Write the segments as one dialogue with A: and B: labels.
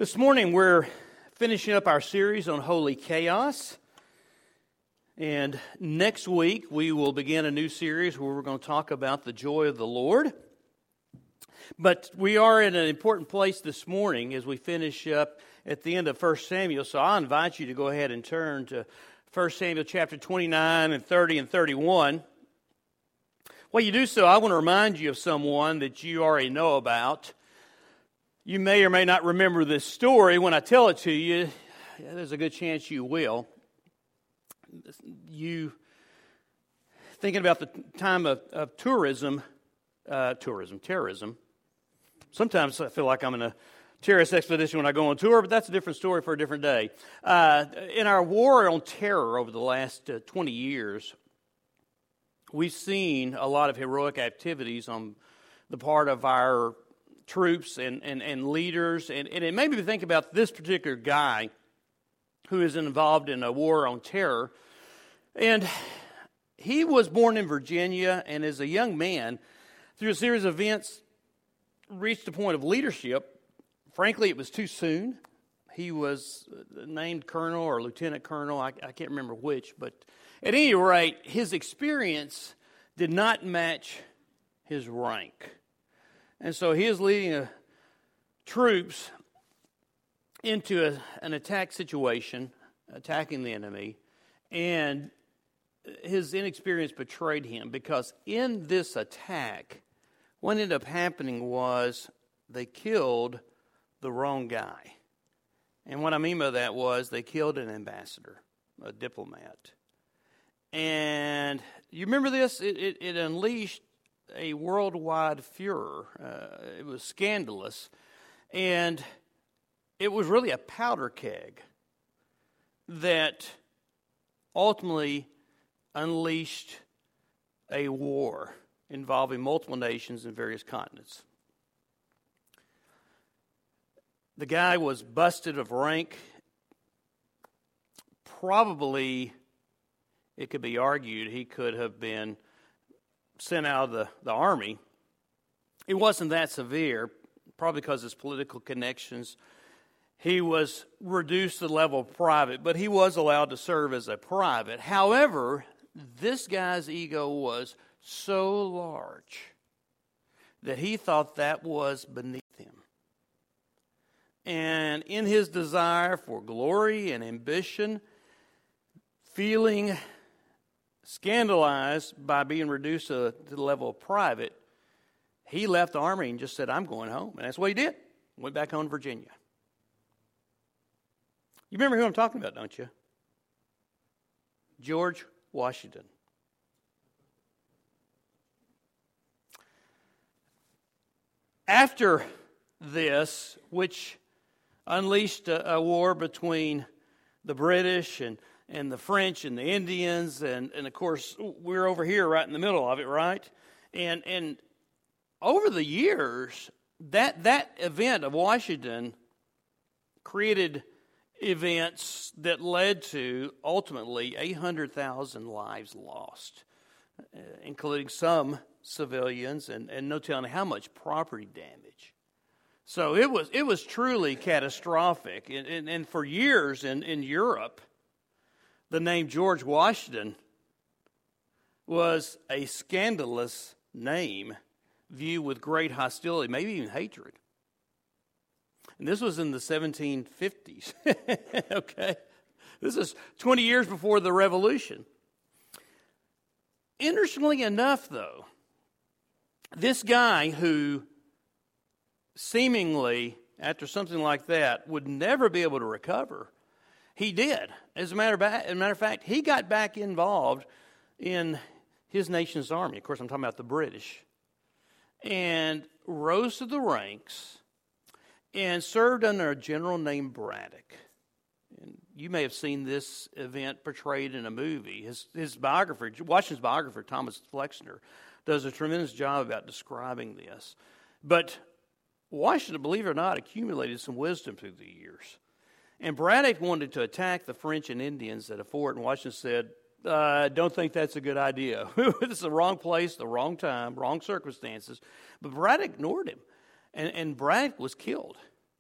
A: This morning we're finishing up our series on Holy Chaos, and next week we will begin a new series where we're going to talk about the joy of the Lord. But we are in an important place this morning as we finish up at the end of 1 Samuel, so I invite you to go ahead and turn to 1 Samuel chapter 29 and 30 and 31. While you do so, I want to remind you of someone that you already know about. You may or may not remember this story. When I tell it to you, there's a good chance you will. You thinking about the time of terrorism. Sometimes I feel like I'm in a terrorist expedition when I go on tour, but that's a different story for a different day. In our war on terror over the last 20 years, we've seen a lot of heroic activities on the part of our troops and leaders, and it made me think about this particular guy who is involved in a war on terror. And he was born in Virginia, and as a young man, through a series of events, reached a point of leadership. Frankly, it was too soon. He was named colonel or lieutenant colonel, I can't remember which, but at any rate, his experience did not match his rank. And so he is leading troops into an attack situation, attacking the enemy, and his inexperience betrayed him, because in this attack, what ended up happening was they killed the wrong guy. And what I mean by that was they killed an ambassador, a diplomat. And you remember this? It unleashed a worldwide furor. It was scandalous, and it was really a powder keg that ultimately unleashed a war involving multiple nations and various continents. The guy was busted of rank. Probably, it could be argued, he could have been sent out of the army. It wasn't that severe, probably because of his political connections. He was reduced to the level of private, but he was allowed to serve as a private. However, this guy's ego was so large that he thought that was beneath him. And in his desire for glory and ambition, feeling scandalized by being reduced to the level of private, he left the army and just said, I'm going home. And that's what he did. Went back home to Virginia. You remember who I'm talking about, don't you? George Washington. After this, which unleashed a war between the British and the French and the Indians, and of course, we're over here right in the middle of it, right? And over the years, that event of Washington created events that led to, ultimately, 800,000 lives lost, including some civilians, and no telling how much property damage. So it was truly catastrophic, and for years in Europe, the name George Washington was a scandalous name, viewed with great hostility, maybe even hatred. And this was in the 1750s, okay? This is 20 years before the Revolution. Interestingly enough, though, this guy who seemingly, after something like that, would never be able to recover, he did. As a matter of fact, he got back involved in his nation's army. Of course, I'm talking about the British. And rose to the ranks and served under a general named Braddock. And you may have seen this event portrayed in a movie. His biographer, Washington's biographer, Thomas Flexner, does a tremendous job about describing this. But Washington, believe it or not, accumulated some wisdom through the years. And Braddock wanted to attack the French and Indians at a fort, and Washington said, don't think that's a good idea. This is the wrong place, the wrong time, wrong circumstances. But Braddock ignored him, and Braddock was killed.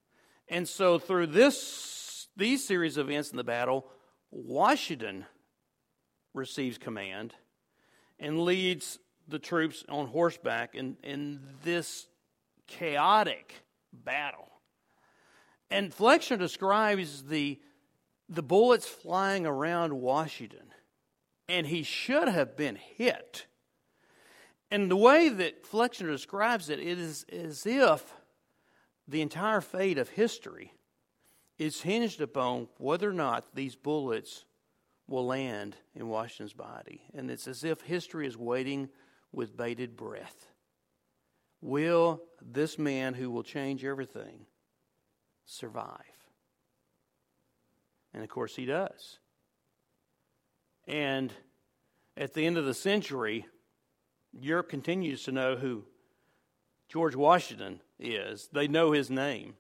A: And so through these series of events in the battle, Washington receives command and leads the troops on horseback in this chaotic battle. And Flexner describes the bullets flying around Washington, and he should have been hit. And the way that Flexner describes it, it is as if the entire fate of history is hinged upon whether or not these bullets will land in Washington's body. And it's as if history is waiting with bated breath. Will this man who will change everything survive? And of course he does. And at the end of the century, Europe continues to know who George Washington is. They know his name.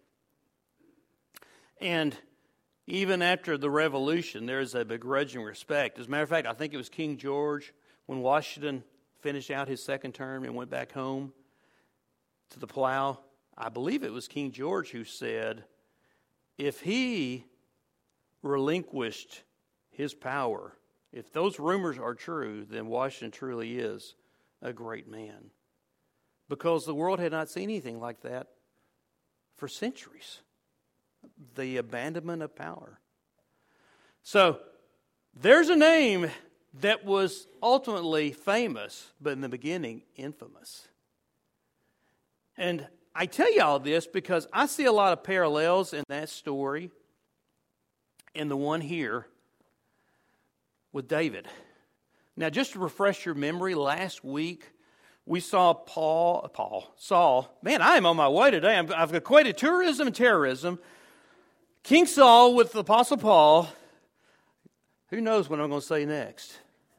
A: And even after the Revolution, there is a begrudging respect. As a matter of fact, I think it was King George, when Washington finished out his second term and went back home to the plow, I believe it was King George who said, if he relinquished his power, if those rumors are true, then Washington truly is a great man. Because the world had not seen anything like that for centuries. The abandonment of power. So, there's a name that was ultimately famous, but in the beginning, infamous. And I tell you all this because I see a lot of parallels in that story and the one here with David. Now, just to refresh your memory, last week we saw Saul. Man, I am on my way today. I've equated tourism and terrorism. King Saul with the Apostle Paul. Who knows what I'm going to say next?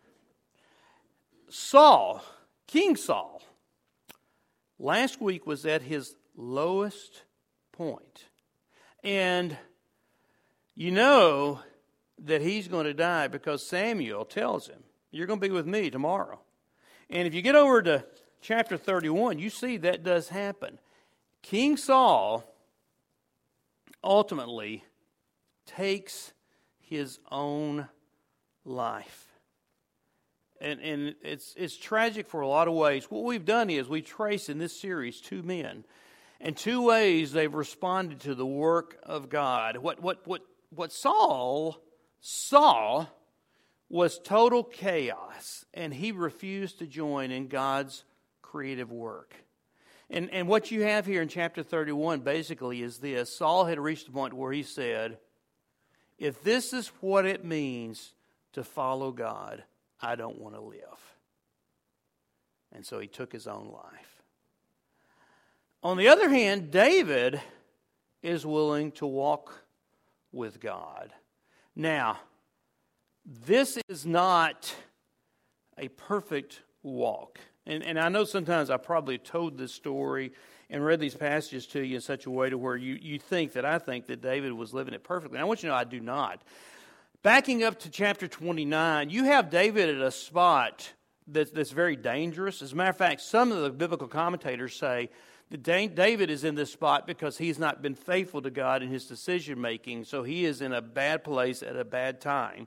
A: Saul, King Saul, last week was at his lowest point. And you know that he's going to die because Samuel tells him, you're going to be with me tomorrow. And if you get over to chapter 31, you see that does happen. King Saul ultimately takes his own life. And it's tragic for a lot of ways. What we've done is we trace in this series two men. And two ways they've responded to the work of God. What Saul saw was total chaos, and he refused to join in God's creative work. And what you have here in chapter 31 basically is this. Saul had reached the point where he said, if this is what it means to follow God, I don't want to live. And so he took his own life. On the other hand, David is willing to walk with God. Now, this is not a perfect walk. And I know sometimes I probably told this story and read these passages to you in such a way to where you think that I think that David was living it perfectly. And I want you to know I do not. Backing up to chapter 29, you have David at a spot that's very dangerous. As a matter of fact, some of the biblical commentators say that David is in this spot because he's not been faithful to God in his decision making, so he is in a bad place at a bad time.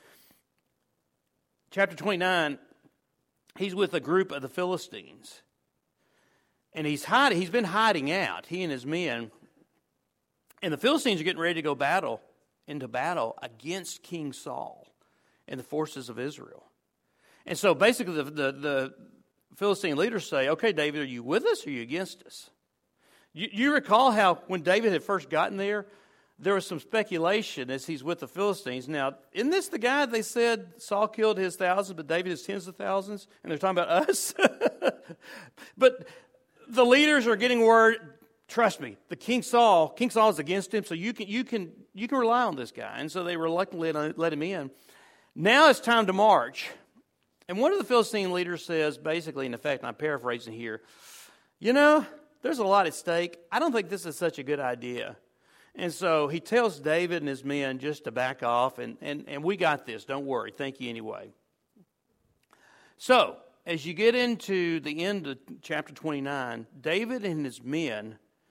A: Chapter 29, he's with a group of the Philistines. And he's been hiding out, he and his men. And the Philistines are getting ready to go into battle against King Saul and the forces of Israel. And so basically the Philistine leaders say, okay, David, are you with us or are you against us? You recall how when David had first gotten there was some speculation as he's with the Philistines. Now, isn't this the guy they said Saul killed his thousands, but David his tens of thousands? And they're talking about us? But the leaders are getting word, trust me, the King Saul is against him, so you can rely on this guy. And so they reluctantly let him in. Now it's time to march. And one of the Philistine leaders says, basically, in effect, and I'm paraphrasing here, there's a lot at stake. I don't think this is such a good idea. And so he tells David and his men just to back off, and we got this. Don't worry. Thank you anyway. So, as you get into the end of chapter 29, David and his men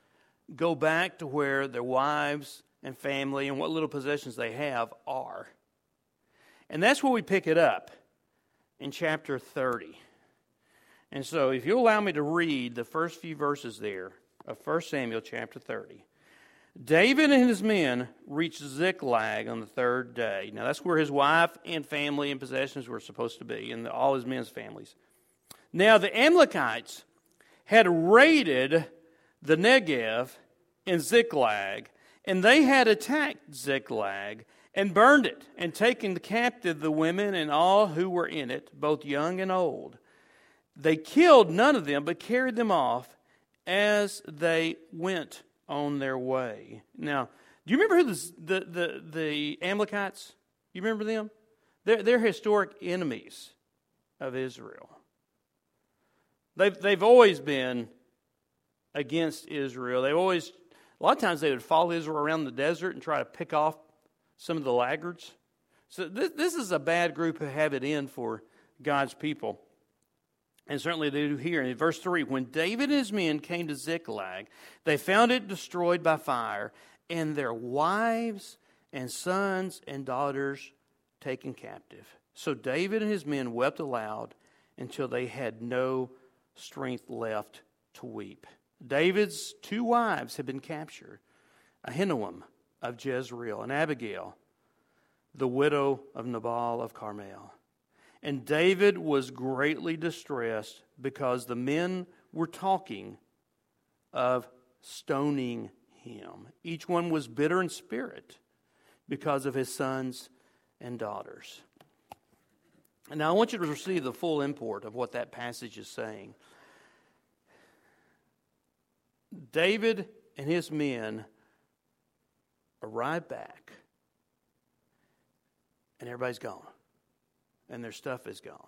A: go back to where their wives and family and what little possessions they have are. And that's where we pick it up in chapter 30. And so if you'll allow me to read the first few verses there of 1 Samuel chapter 30. David and his men reached Ziklag on the third day. Now that's where his wife and family and possessions were supposed to be, and all his men's families. Now the Amalekites had raided the Negev in Ziklag, and they had attacked Ziklag and burned it, and taken captive the women and all who were in it, both young and old. They killed none of them, but carried them off as they went on their way. Now, do you remember who the Amalekites? You remember them? They're historic enemies of Israel. They've always been against Israel. A lot of times they would follow Israel around the desert and try to pick off some of the laggards. So this is a bad group who have it in for God's people. And certainly they do here. In verse 3, when David and his men came to Ziklag, they found it destroyed by fire, and their wives and sons and daughters taken captive. So David and his men wept aloud until they had no strength left to weep. David's two wives had been captured, Ahinoam of Jezreel and Abigail, the widow of Nabal of Carmel. And David was greatly distressed because the men were talking of stoning him. Each one was bitter in spirit because of his sons and daughters. And now I want you to receive the full import of what that passage is saying. David and his men arrive back, and everybody's gone. And their stuff is gone.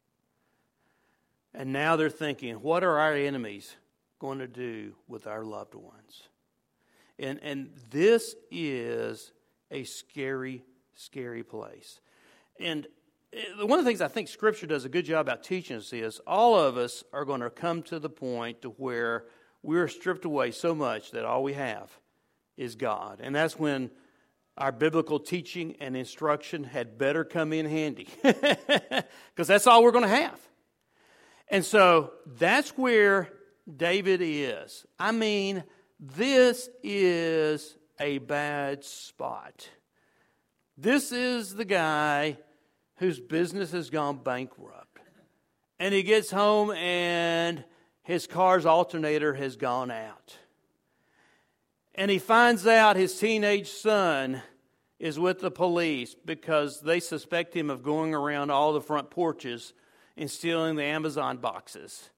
A: And now they're thinking, what are our enemies going to do with our loved ones? And this is a scary, scary place. And one of the things I think Scripture does a good job about teaching us is all of us are going to come to the point to where we're stripped away so much that all we have is God. And that's when our biblical teaching and instruction had better come in handy. Because that's all we're going to have. And so that's where David is. I mean, this is a bad spot. This is the guy whose business has gone bankrupt. And he gets home and his car's alternator has gone out. And he finds out his teenage son is with the police because they suspect him of going around all the front porches and stealing the Amazon boxes.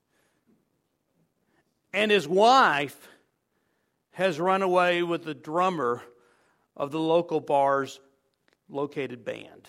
A: And his wife has run away with the drummer of the local bar's located band.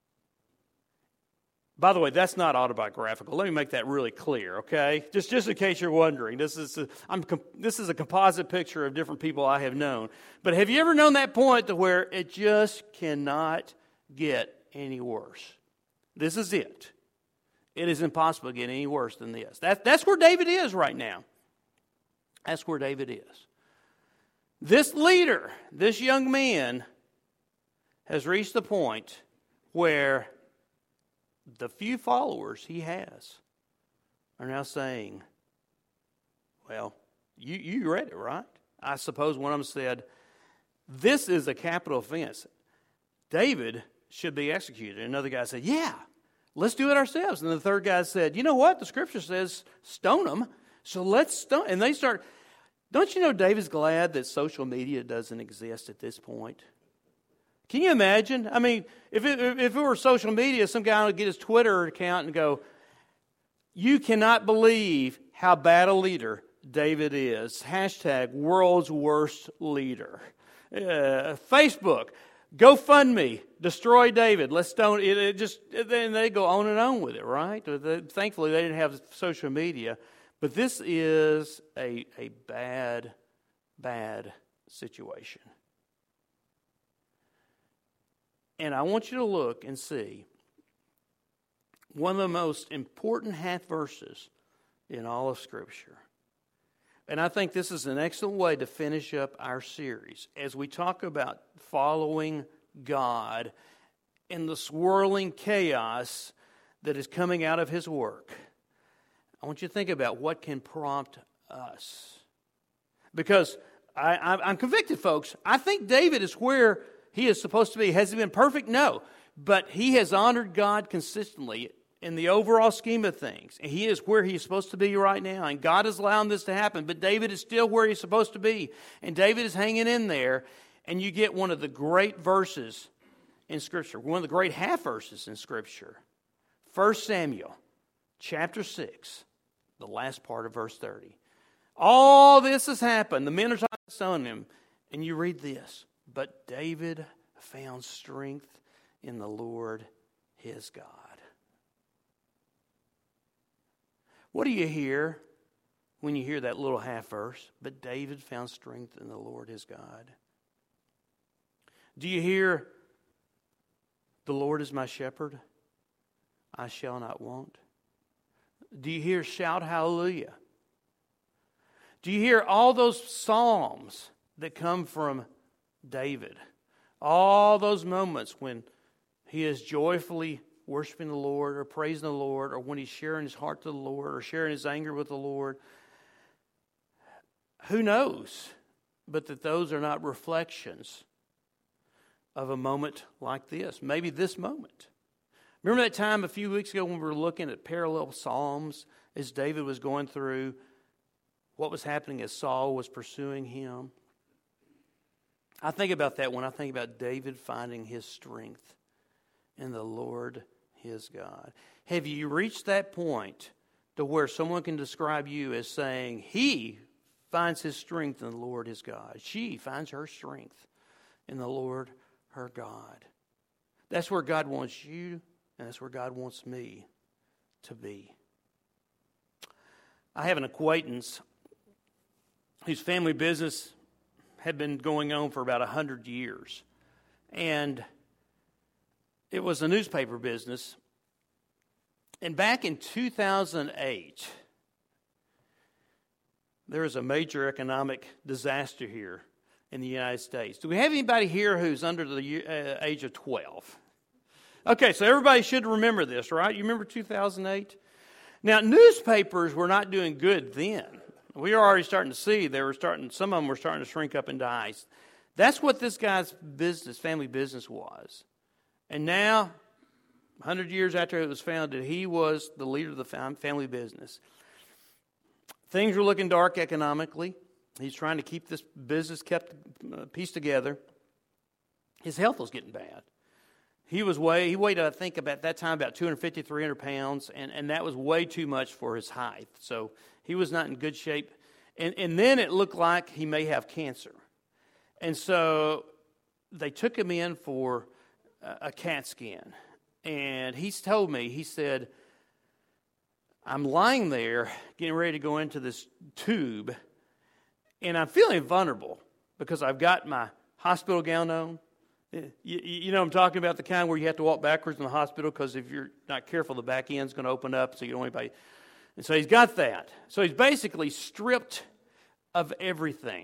A: By the way, that's not autobiographical. Let me make that really clear, okay? Just in case you're wondering, this is a composite picture of different people I have known. But have you ever known that point to where it just cannot get any worse? This is it. It is impossible to get any worse than this. That's where David is right now. That's where David is. This leader, this young man, has reached the point where the few followers he has are now saying, well, you read it, right? I suppose one of them said, this is a capital offense. David should be executed. Another guy said, yeah, let's do it ourselves. And the third guy said, you know what? The scripture says stone them, so let's stone. And they start, don't you know David's glad that social media doesn't exist at this point? Can you imagine? I mean, if it were social media, some guy would get his Twitter account and go, you cannot believe how bad a leader David is. # world's worst leader. Facebook, GoFundMe, destroy David. Let's stone it. Then they go on and on with it, right? Thankfully, they didn't have social media. But this is a bad, bad situation. And I want you to look and see one of the most important half verses in all of Scripture. And I think this is an excellent way to finish up our series as we talk about following God in the swirling chaos that is coming out of His work. I want you to think about what can prompt us. Because I'm convicted, folks. I think David is where he is supposed to be. Has he been perfect? No. But he has honored God consistently in the overall scheme of things. And he is where he's supposed to be right now. And God is allowing this to happen. But David is still where he's supposed to be. And David is hanging in there. And you get one of the great verses in Scripture. One of the great half verses in Scripture. 1 Samuel chapter 6. The last part of verse 30. All this has happened. The men are on him. And you read this. But David found strength in the Lord his God. What do you hear when you hear that little half verse? But David found strength in the Lord his God. Do you hear, the Lord is my shepherd, I shall not want? Do you hear, shout hallelujah? Do you hear all those psalms that come from David? All those moments when he is joyfully worshiping the Lord or praising the Lord, or when he's sharing his heart to the Lord or sharing his anger with the Lord. Who knows but that those are not reflections of a moment like this. Maybe this moment. Remember that time a few weeks ago when we were looking at parallel psalms as David was going through what was happening as Saul was pursuing him? I think about that when I think about David finding his strength in the Lord his God. Have you reached that point to where someone can describe you as saying, he finds his strength in the Lord his God. She finds her strength in the Lord her God. That's where God wants you, and that's where God wants me to be. I have an acquaintance whose family business had been going on for about 100 years. And it was a newspaper business. And back in 2008, there was a major economic disaster here in the United States. Do we have anybody here who's under the age of 12? Okay, so everybody should remember this, right? You remember 2008? Now, newspapers were not doing good then. We were already starting to see some of them were starting to shrink up and die. That's what this guy's business, family business was. And now, 100 years after it was founded, he was the leader of the family business. Things were looking dark economically. He's trying to keep this business pieced together. His health was getting bad. He weighed, I think, about that time, about 250, 300 pounds, and that was way too much for his height. So he was not in good shape. And then it looked like he may have cancer. And so they took him in for a CAT scan. And he's told me, he said, I'm lying there getting ready to go into this tube, and I'm feeling vulnerable because I've got my hospital gown on. You know I'm talking about, the kind where you have to walk backwards in the hospital because if you're not careful, the back end's going to open up, so you don't want anybody. And so he's got that. So he's basically stripped of everything.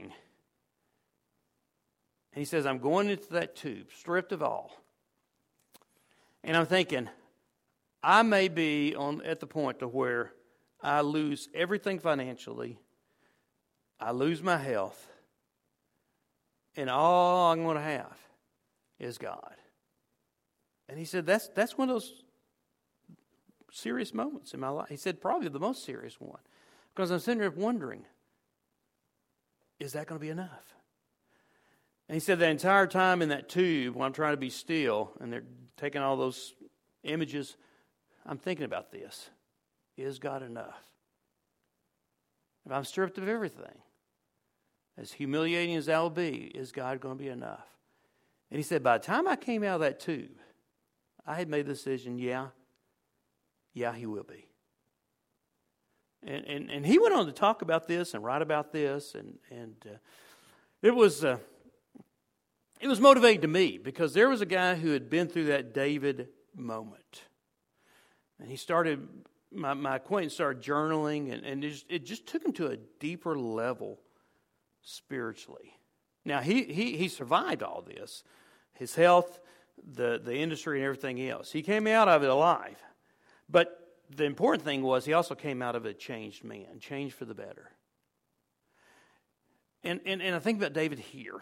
A: And he says, I'm going into that tube, stripped of all. And I'm thinking, I may be at the point to where I lose everything financially, I lose my health, and all I'm going to have is God. And he said, that's one of those serious moments in my life. He said, probably the most serious one. Because I'm sitting there wondering, is that going to be enough? And he said, the entire time in that tube, when I'm trying to be still, and they're taking all those images, I'm thinking about this. Is God enough? If I'm stripped of everything, as humiliating as that will be, is God going to be enough? And he said, by the time I came out of that tube, I had made the decision, yeah, he will be. And he went on to talk about this and write about this, and it was motivating to me because there was a guy who had been through that David moment. And he started my acquaintance started journaling, and it just took him to a deeper level spiritually. Now, he survived all this, his health, the industry, and everything else. He came out of it alive. But the important thing was he also came out of it a changed man, changed for the better. And I think about David here.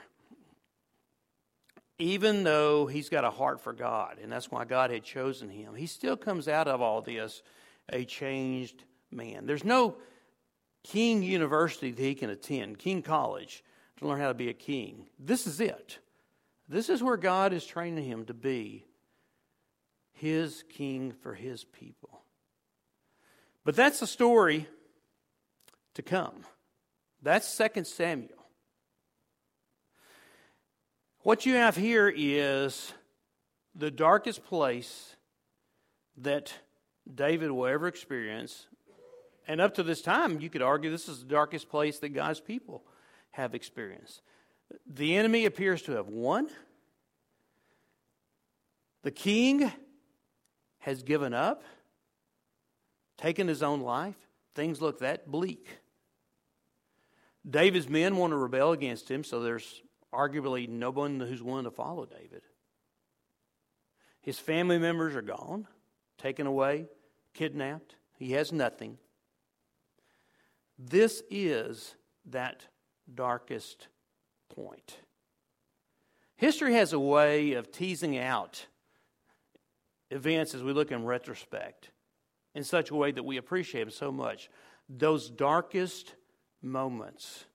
A: Even though he's got a heart for God, and that's why God had chosen him, he still comes out of all this a changed man. There's no king university that he can attend, king college, to learn how to be a king. This is it. This is where God is training him to be his king for his people. But that's the story to come. That's 2 Samuel. What you have here is the darkest place that David will ever experience. And up to this time, you could argue this is the darkest place that God's people have experienced. The enemy appears to have won. The king has given up, taken his own life. Things look that bleak. David's men want to rebel against him, so there's arguably no one who's willing to follow David. His family members are gone, taken away, kidnapped. He has nothing. This is that darkest point. History has a way of teasing out events as we look in retrospect in such a way that we appreciate them so much. Those darkest moments.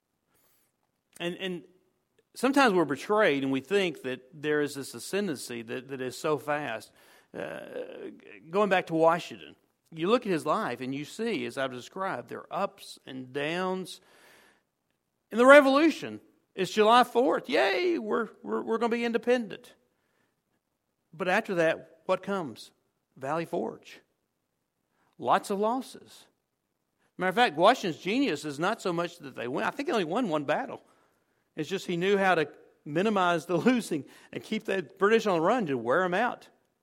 A: And sometimes we're betrayed and we think that there is this ascendancy that is so fast. Going back to Washington, you look at his life and you see, as I've described, there are ups and downs. In the Revolution, it's July 4th. Yay, we're going to be independent. But after that, what comes? Valley Forge. Lots of losses. Matter of fact, Washington's genius is not so much that they win. I think he only won one battle. It's just he knew how to minimize the losing and keep the British on the run to wear them out.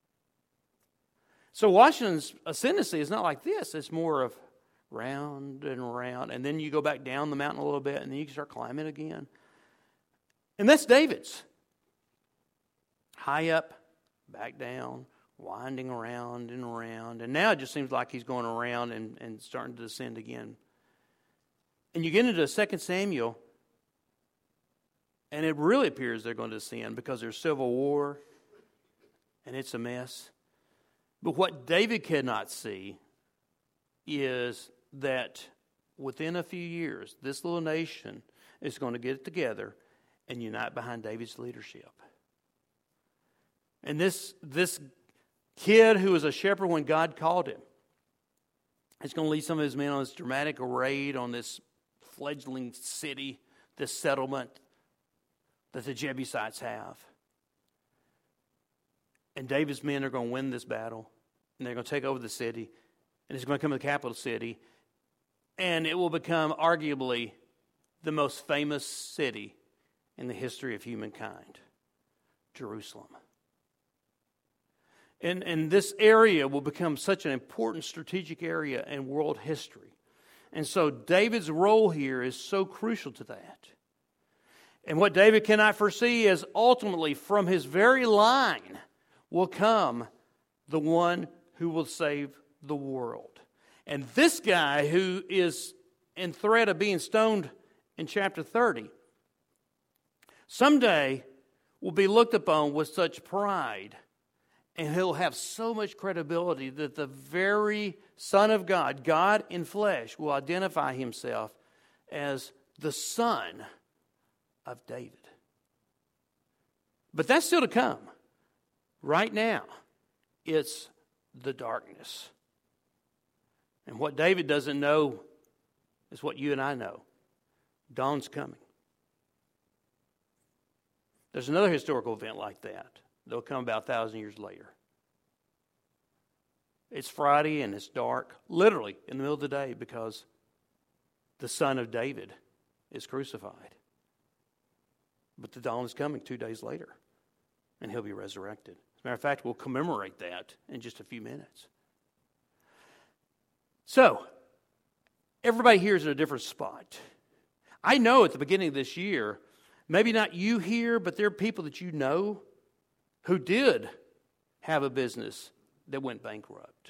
A: So Washington's ascendancy is not like this. It's more of round and round. And then you go back down the mountain a little bit and then you can start climbing again. And that's David's. High up, back down, winding around and around. And now it just seems like he's going around and starting to descend again. And you get into 2 Samuel, and it really appears they're going to descend because there's civil war, and it's a mess. But what David cannot see is that within a few years, this little nation is going to get together and unite behind David's leadership. And this kid who was a shepherd when God called him is going to lead some of his men on this dramatic raid on this fledgling city, this settlement that the Jebusites have. And David's men are going to win this battle, and they're going to take over the city, and it's going to become the capital city, and it will become arguably the most famous city in the history of humankind, Jerusalem. And this area will become such an important strategic area in world history. And so David's role here is so crucial to that. And what David cannot foresee is ultimately from his very line will come the one who will save the world. And this guy who is in threat of being stoned in chapter 30, someday will be looked upon with such pride, and he'll have so much credibility that the very Son of God, God in flesh, will identify himself as the Son of David. But that's still to come. Right now, it's the darkness. And what David doesn't know is what you and I know. Dawn's coming. There's another historical event like that. They'll come about 1,000 years later. It's Friday and it's dark, literally in the middle of the day, because the Son of David is crucified. But the dawn is coming 2 days later, and he'll be resurrected. As a matter of fact, we'll commemorate that in just a few minutes. So, everybody here is in a different spot. I know at the beginning of this year, maybe not you here, but there are people that you know who did have a business that went bankrupt.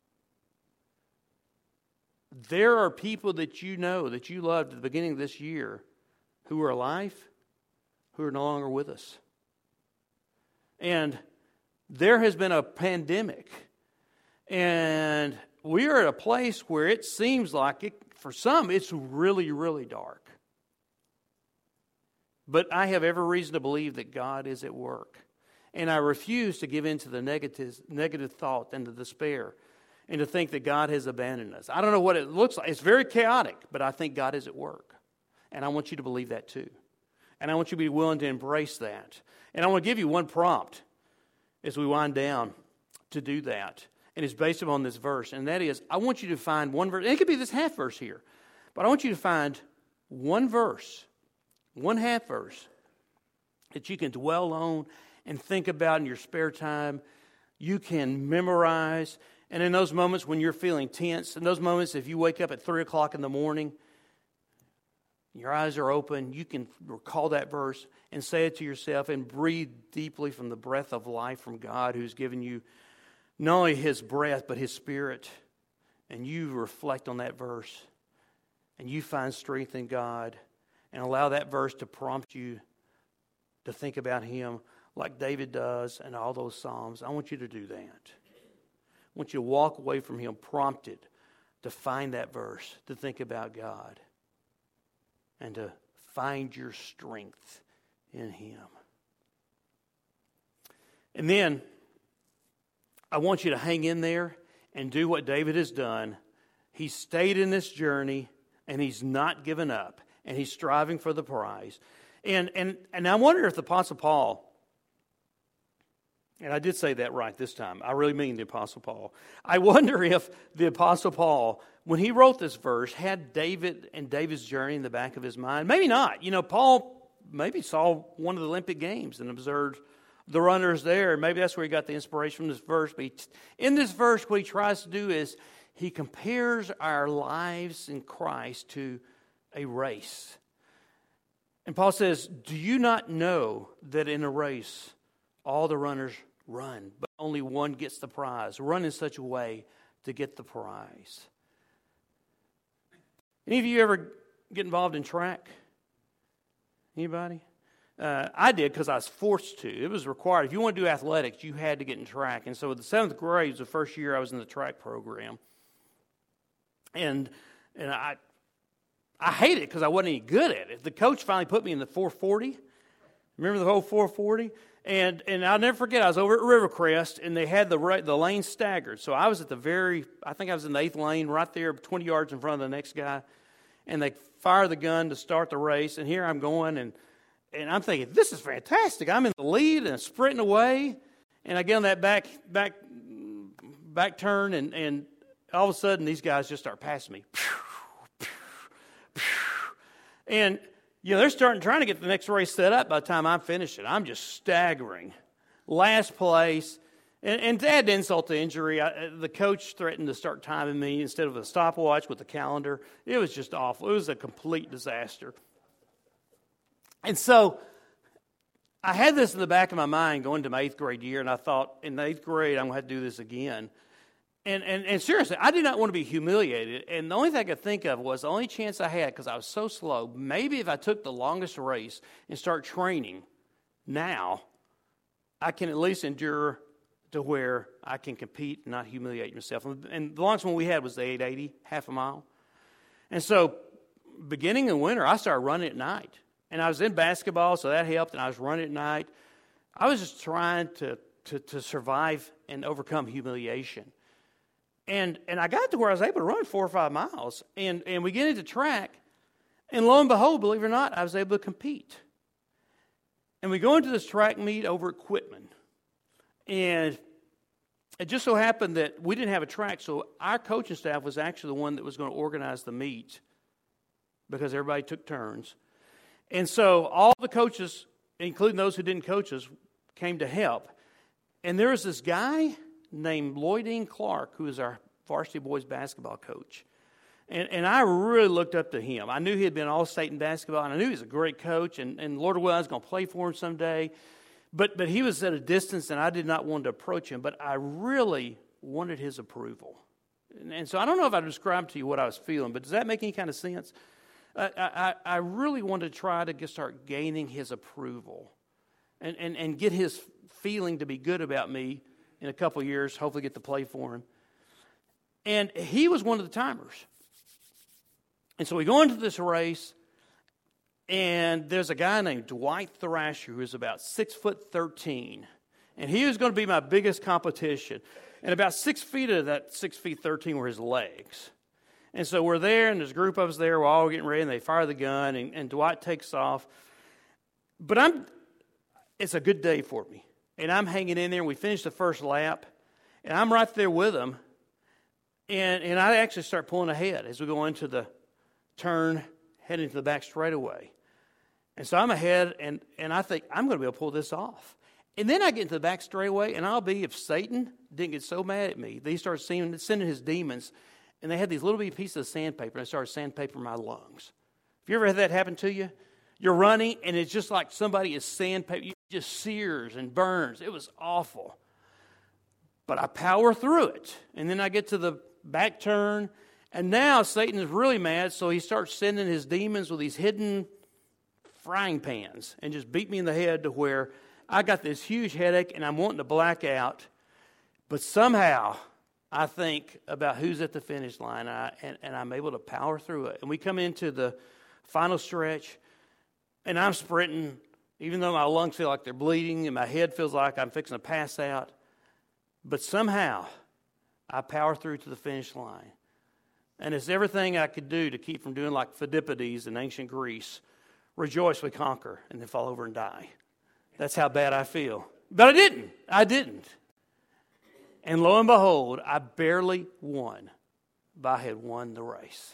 A: There are people that you know, that you loved at the beginning of this year, who are alive, who are no longer with us. And there has been a pandemic. And we are at a place where it seems like, for some, it's really, really dark. But I have every reason to believe that God is at work. And I refuse to give in to the negative thought and the despair and to think that God has abandoned us. I don't know what it looks like. It's very chaotic, but I think God is at work. And I want you to believe that too. And I want you to be willing to embrace that. And I want to give you one prompt as we wind down to do that. And it's based upon this verse. And that is, I want you to find one verse. And it could be this half verse here. But I want you to find one verse, one half verse, that you can dwell on and think about in your spare time. You can memorize. And in those moments when you're feeling tense, in those moments if you wake up at 3 o'clock in the morning, your eyes are open, you can recall that verse and say it to yourself and breathe deeply from the breath of life from God, who's given you not only His breath but His Spirit. And you reflect on that verse and you find strength in God and allow that verse to prompt you to think about Him like David does and all those Psalms. I want you to do that. I want you to walk away from Him prompted to find that verse, to think about God, and to find your strength in Him. And then I want you to hang in there and do what David has done. He's stayed in this journey and he's not given up, and he's striving for the prize. And I wonder if the Apostle Paul, and I did say that right this time. I really mean the Apostle Paul. I wonder if the Apostle Paul, when he wrote this verse, had David and David's journey in the back of his mind. Maybe not. You know, Paul maybe saw one of the Olympic Games and observed the runners there. Maybe that's where he got the inspiration from this verse. But in this verse, what he tries to do is he compares our lives in Christ to a race. And Paul says, do you not know that in a race, all the runners run, but only one gets the prize? Run in such a way to get the prize. Any of you ever get involved in track? Anybody? I did because I was forced to. It was required. If you want to do athletics, you had to get in track. And so the 7th grade was the first year I was in the track program. And I hated it because I wasn't any good at it. The coach finally put me in the 440. Remember the whole 440? And I'll never forget, I was over at Rivercrest, and they had the lane staggered. So I was at I think I was in the 8th lane, right there, 20 yards in front of the next guy. And they fire the gun to start the race, and here I'm going, and I'm thinking, this is fantastic. I'm in the lead and sprinting away, and I get on that back turn, and all of a sudden these guys just start passing me. And you know, they're trying to get the next race set up by the time I'm finishing. I'm just staggering. Last place. And to add insult to injury, the coach threatened to start timing me instead of a stopwatch with a calendar. It was just awful. It was a complete disaster. And so I had this in the back of my mind going to my 8th grade year, and I thought, in the 8th grade, I'm going to have to do this again. And seriously, I did not want to be humiliated. And the only thing I could think of was the only chance I had, because I was so slow, maybe if I took the longest race and start training now, I can at least endure to where I can compete and not humiliate myself. And the longest one we had was the 880, half a mile. And so beginning in winter, I started running at night. And I was in basketball, so that helped, and I was running at night. I was just trying to survive and overcome humiliation. And I got to where I was able to run 4 or 5 miles. And we get into track, and lo and behold, believe it or not, I was able to compete. And we go into this track meet over at Quitman. And it just so happened that we didn't have a track, so our coaching staff was actually the one that was going to organize the meet because everybody took turns. And so all the coaches, including those who didn't coach us, came to help. And there was this guy named Lloyd Dean Clark, who is our varsity boys basketball coach. And I really looked up to him. I knew he had been All-State in basketball, and I knew he was a great coach, and Lord willing, I was going to play for him someday. But he was at a distance, and I did not want to approach him, but I really wanted his approval. And so I don't know if I described to you what I was feeling, but does that make any kind of sense? I really wanted to try to start gaining his approval and get his feeling to be good about me in a couple of years, hopefully get to play for him. And he was one of the timers. And so we go into this race, and there's a guy named Dwight Thrasher who is about 6'13", and he was going to be my biggest competition. And about 6 feet of that 6'13" were his legs. And so we're there, and there's a group of us there. We're all getting ready, and they fire the gun, and Dwight takes off. But it's a good day for me, and I'm hanging in there. And we finish the first lap, and I'm right there with him, and I actually start pulling ahead as we go into the turn, heading to the back straightaway. And so I'm ahead, and I think I'm going to be able to pull this off. And then I get into the back straightaway, and I'll be, if Satan didn't get so mad at me, they started sending his demons, and they had these little bitty pieces of sandpaper, and they started sandpapering my lungs. Have you ever had that happen to you? You're running, and it's just like somebody is sandpaper. You just sears and burns. It was awful. But I power through it. And then I get to the back turn, and now Satan is really mad, so he starts sending his demons with these hidden frying pans and just beat me in the head to where I got this huge headache, and I'm wanting to black out. But somehow I think about who's at the finish line, and I'm able to power through it. And we come into the final stretch, and I'm sprinting, even though my lungs feel like they're bleeding and my head feels like I'm fixing to pass out. But somehow I power through to the finish line. And it's everything I could do to keep from doing like Phidippides in ancient Greece. Rejoice, we conquer, and then fall over and die. That's how bad I feel. But I didn't. And lo and behold, I barely won, but I had won the race.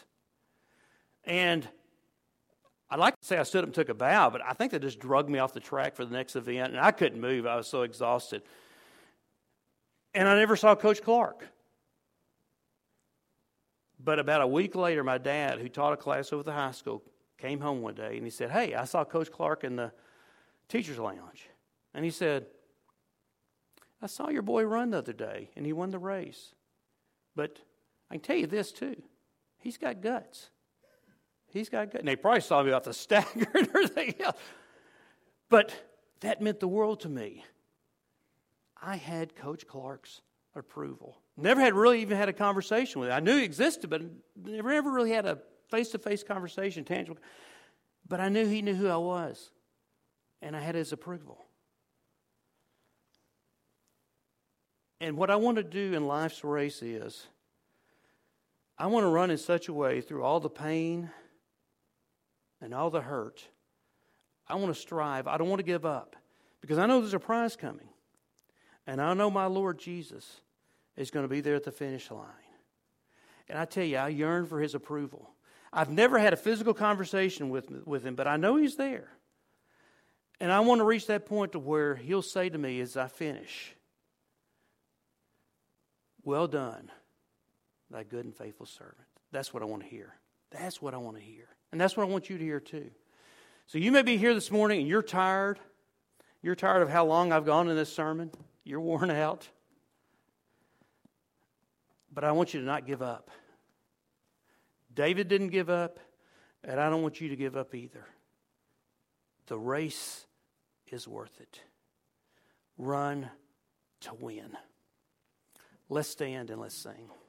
A: And I'd like to say I stood up and took a bow, but I think they just drugged me off the track for the next event, and I couldn't move. I was so exhausted. And I never saw Coach Clark. But about a week later, my dad, who taught a class over at the high school, came home one day, and he said, "Hey, I saw Coach Clark in the teacher's lounge." And he said, "I saw your boy run the other day, and he won the race. But I can tell you this, too. He's got guts. He's got guts." And they probably saw me off the stagger and everything else. But that meant the world to me. I had Coach Clark's approval. Never had really even had a conversation with him. I knew he existed, but never ever really had a face-to-face conversation, tangible. But I knew he knew who I was, and I had his approval. And what I want to do in life's race is, I want to run in such a way through all the pain and all the hurt. I want to strive. I don't want to give up, because I know there's a prize coming. And I know my Lord Jesus is going to be there at the finish line. And I tell you, I yearn for his approval. I've never had a physical conversation with him, but I know he's there. And I want to reach that point to where he'll say to me as I finish, "Well done, thy good and faithful servant." That's what I want to hear. That's what I want to hear. And that's what I want you to hear too. So you may be here this morning and you're tired. You're tired of how long I've gone in this sermon. You're worn out. But I want you to not give up. David didn't give up, and I don't want you to give up either. The race is worth it. Run to win. Let's stand and let's sing.